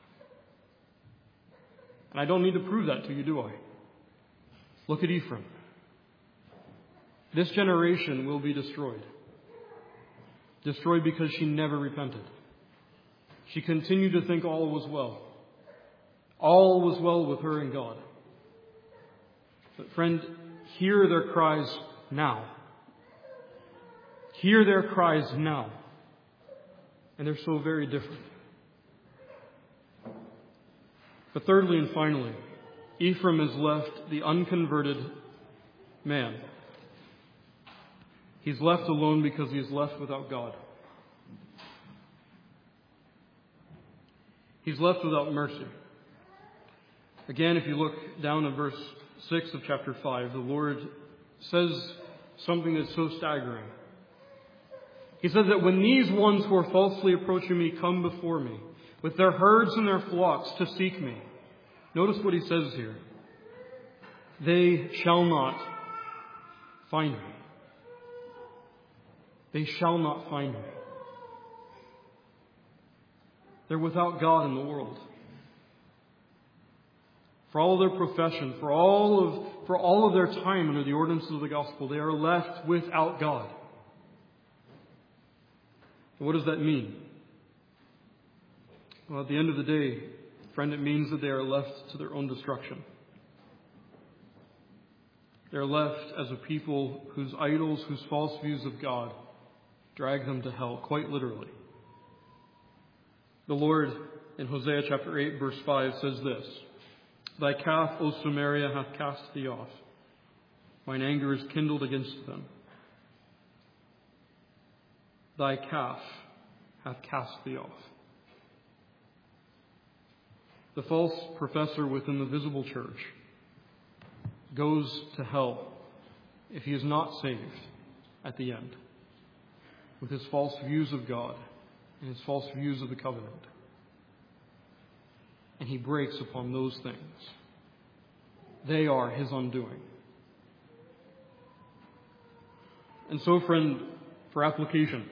And I don't need to prove that to you, do I? Look at Ephraim. This generation will be destroyed. Destroyed because she never repented. She continued to think all was well. All was well with her and God. But friend, hear their cries now. Hear their cries now. And they're so very different. But thirdly and finally, Ephraim is left the unconverted man. He's left alone because he is left without God. He's left without mercy. Again, if you look down at verse six of chapter five, the Lord says something that's so staggering. He says that when these ones who are falsely approaching me come before me, with their herds and their flocks to seek me, notice what he says here. They shall not find me. They shall not find me. They're without God in the world. For all of their profession, for all of, for all of their time under the ordinances of the gospel, they are left without God. And what does that mean? Well, at the end of the day, friend, it means that they are left to their own destruction. They're left as a people whose idols, whose false views of God drag them to hell, quite literally. The Lord in Hosea chapter eight verse five says this, Thy calf, O Samaria, hath cast thee off. Mine anger is kindled against them. Thy calf hath cast thee off. The false professor within the visible church goes to hell if he is not saved at the end with his false views of God and his false views of the covenant. And he breaks upon those things. They are his undoing. And so, friend, for application,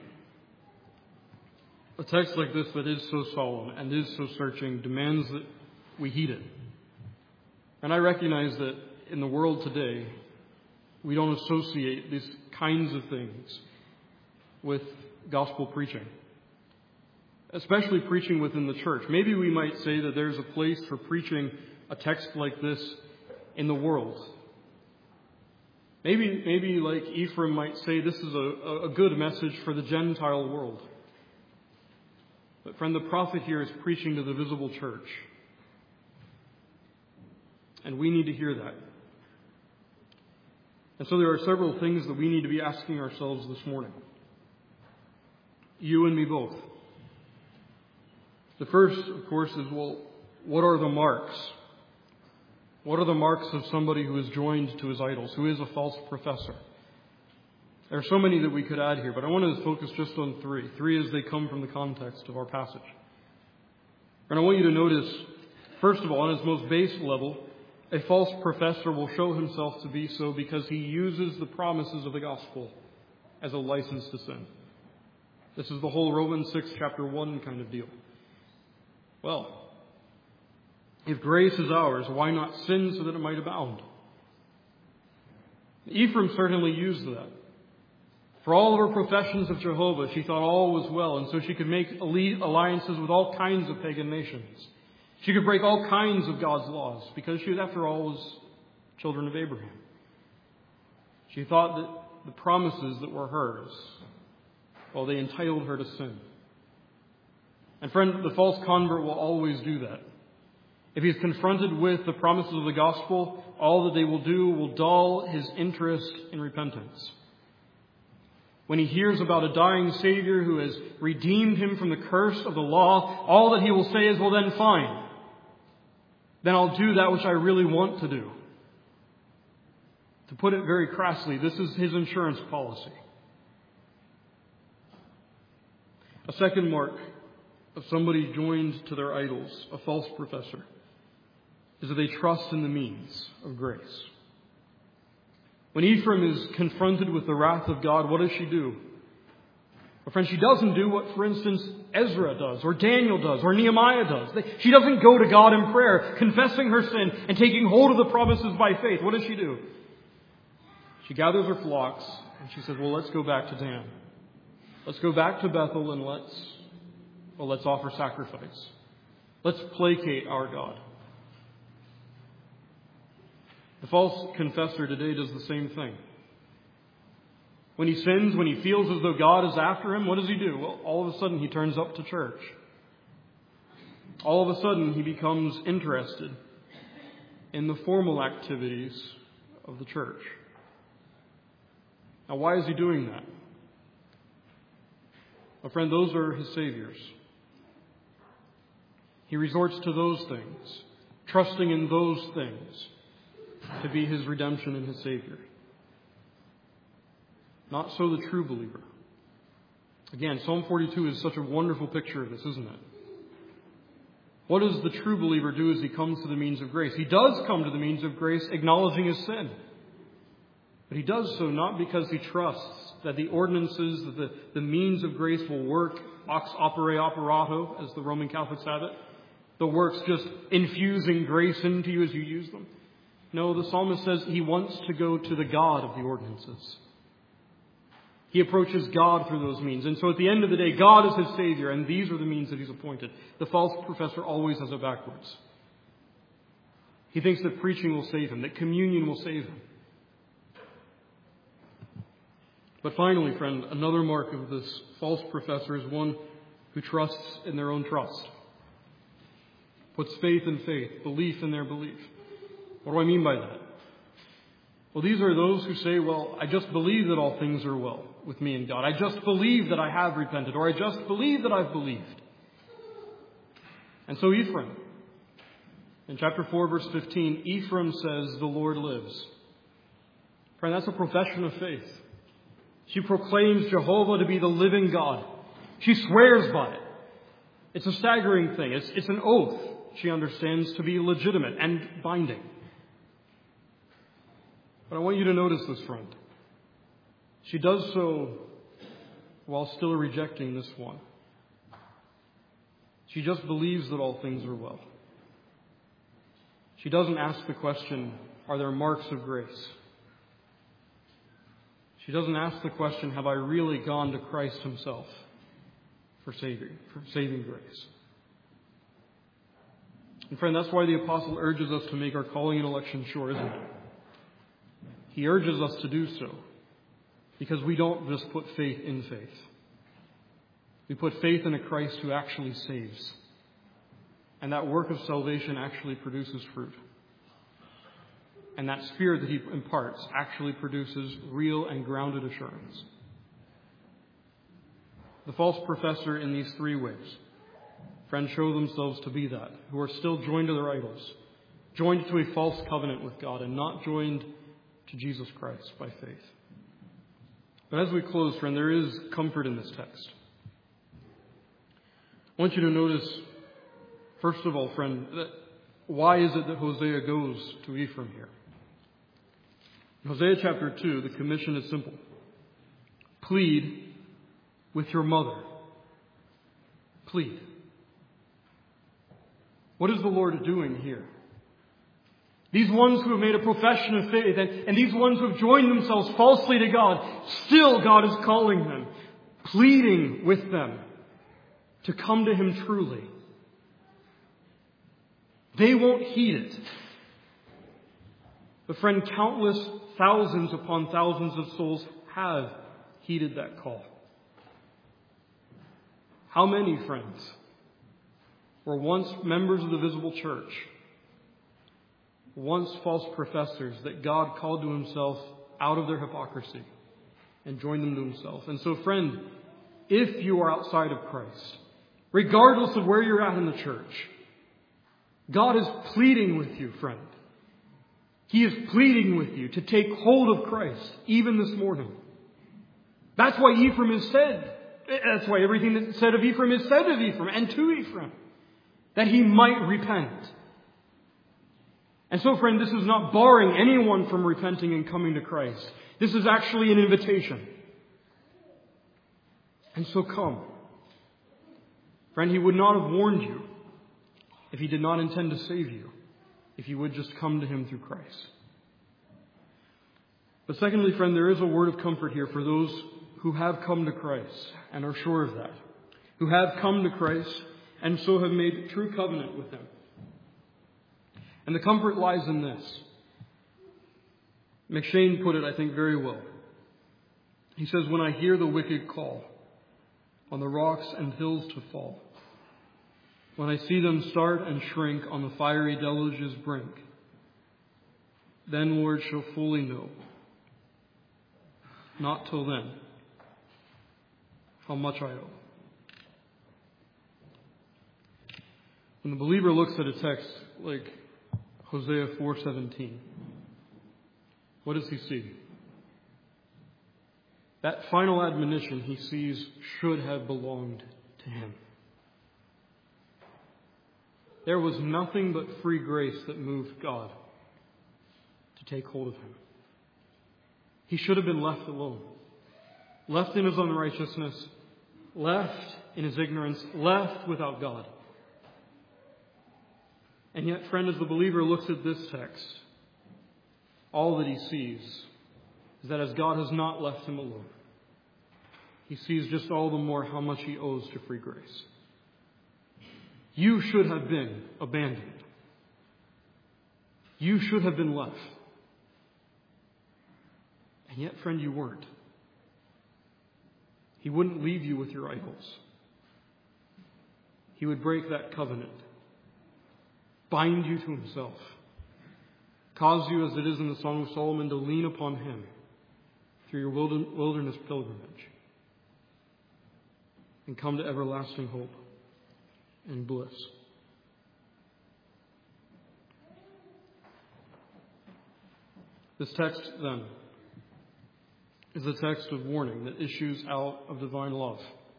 a text like this that is so solemn and is so searching demands that we heed it. And I recognize that in the world today, we don't associate these kinds of things with gospel preaching, especially preaching within the church. Maybe we might say that there's a place for preaching a text like this in the world. Maybe, maybe like Ephraim might say, this is a, a good message for the Gentile world. But friend, the prophet here is preaching to the visible church. And we need to hear that. And so there are several things that we need to be asking ourselves this morning. You and me both. The first, of course, is, well, what are the marks? What are the marks of somebody who is joined to his idols, who is a false professor? There are so many that we could add here, but I want to focus just on three. Three as they come from the context of our passage. And I want you to notice, first of all, on its most base level, a false professor will show himself to be so because he uses the promises of the gospel as a license to sin. This is the whole Romans six, chapter one kind of deal. Well, if grace is ours, why not sin so that it might abound? Ephraim certainly used that. For all of her professions of Jehovah, she thought all was well, and so she could make alliances with all kinds of pagan nations. She could break all kinds of God's laws, because she, after all, was children of Abraham. She thought that the promises that were hers, well, they entitled her to sin. And friend, the false convert will always do that. If he's confronted with the promises of the gospel, all that they will do will dull his interest in repentance. When he hears about a dying Savior who has redeemed him from the curse of the law, all that he will say is, well, then fine. Then I'll do that which I really want to do. To put it very crassly, this is his insurance policy. A second mark of somebody joined to their idols, a false professor, is that they trust in the means of grace. When Ephraim is confronted with the wrath of God, what does she do? Well, friends, she doesn't do what, for instance, Ezra does, or Daniel does, or Nehemiah does. She doesn't go to God in prayer, confessing her sin and taking hold of the promises by faith. What does she do? She gathers her flocks and she says, well, let's go back to Dan. Let's go back to Bethel and let's, well, let's offer sacrifice. Let's placate our God. The false confessor today does the same thing. When he sins, when he feels as though God is after him, what does he do? Well, all of a sudden he turns up to church. All of a sudden he becomes interested in the formal activities of the church. Now, why is he doing that? Well, friend, those are his saviors. He resorts to those things, trusting in those things to be his redemption and his Savior. Not so the true believer. Again, Psalm forty-two is such a wonderful picture of this, isn't it? What does the true believer do as he comes to the means of grace? He does come to the means of grace acknowledging his sin. But he does so not because he trusts that the ordinances, that the, the means of grace will work, ox opere operato, as the Roman Catholics have it. The works just infusing grace into you as you use them. No, the psalmist says he wants to go to the God of the ordinances. He approaches God through those means. And so at the end of the day, God is his Savior, and these are the means that he's appointed. The false professor always has it backwards. He thinks that preaching will save him, that communion will save him. But finally, friend, another mark of this false professor is one who trusts in their own trust. Puts faith in faith, belief in their belief. What do I mean by that? Well, these are those who say, well, I just believe that all things are well with me and God. I just believe that I have repented, or I just believe that I've believed. And so Ephraim, In chapter four, verse fifteen, Ephraim says, "The Lord lives." Friend, that's a profession of faith. She proclaims Jehovah to be the living God. She swears by it. It's a staggering thing. It's, it's an oath she understands to be legitimate and binding. But I want you to notice this, friend. She does so while still rejecting this one. She just believes that all things are well. She doesn't ask the question, are there marks of grace? She doesn't ask the question, have I really gone to Christ himself for saving, for saving grace? And friend, that's why the apostle urges us to make our calling and election sure, isn't it? He urges us to do so because we don't just put faith in faith. We put faith in a Christ who actually saves. And that work of salvation actually produces fruit. And that spirit that he imparts actually produces real and grounded assurance. The false professor in these three ways, friends, show themselves to be that, who are still joined to their idols, joined to a false covenant with God, and not joined to Jesus Christ by faith. But as we close, friend, there is comfort in this text. I want you to notice, first of all, friend, that why is it that Hosea goes to Ephraim here? In Hosea chapter two, the commission is simple. Plead with your mother. Plead. What is the Lord doing here? These ones who have made a profession of faith and, and these ones who have joined themselves falsely to God, still God is calling them, pleading with them to come to Him truly. They won't heed it. But friend, countless thousands upon thousands of souls have heeded that call. How many, friends, were once members of the visible church, once false professors that God called to Himself out of their hypocrisy and joined them to Himself? And so, friend, if you are outside of Christ, regardless of where you're at in the church, God is pleading with you, friend. He is pleading with you to take hold of Christ, even this morning. That's why Ephraim is said. That's why everything that's said of Ephraim is said of Ephraim and to Ephraim, that he might repent. And so, friend, this is not barring anyone from repenting and coming to Christ. This is actually an invitation. And so come. Friend, He would not have warned you if He did not intend to save you, if you would just come to Him through Christ. But secondly, friend, there is a word of comfort here for those who have come to Christ and are sure of that, who have come to Christ and so have made true covenant with Him. And the comfort lies in this. McShane put it, I think, very well. He says, when I hear the wicked call on the rocks and hills to fall, when I see them start and shrink on the fiery deluge's brink, then, Lord, shall fully know, not till then, how much I owe. When the believer looks at a text like Hosea four seventeen, what does he see? That final admonition he sees should have belonged to him. There was nothing but free grace that moved God to take hold of him. He should have been left alone, left in his unrighteousness, left in his ignorance, left without God. And yet, friend, as the believer looks at this text, all that he sees is that as God has not left him alone, he sees just all the more how much he owes to free grace. You should have been abandoned. You should have been left. And yet, friend, you weren't. He wouldn't leave you with your idols. He would break that covenant, bind you to himself, cause you, as it is in the Song of Solomon, to lean upon him through your wilderness pilgrimage and come to everlasting hope and bliss. This text, then, is a text of warning that issues out of divine love.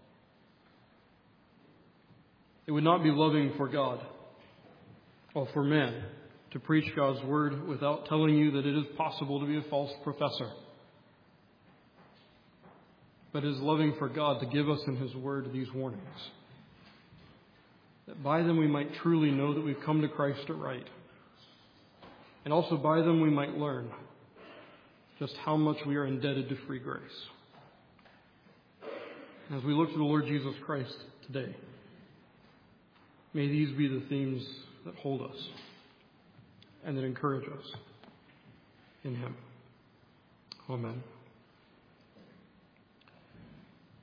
It would not be loving for God or for man to preach God's word without telling you that it is possible to be a false professor. But it is loving for God to give us in his word these warnings, that by them we might truly know that we've come to Christ aright, and also by them we might learn just how much we are indebted to free grace. As we look to the Lord Jesus Christ today, may these be the themes that hold us and that encourage us in him. Amen.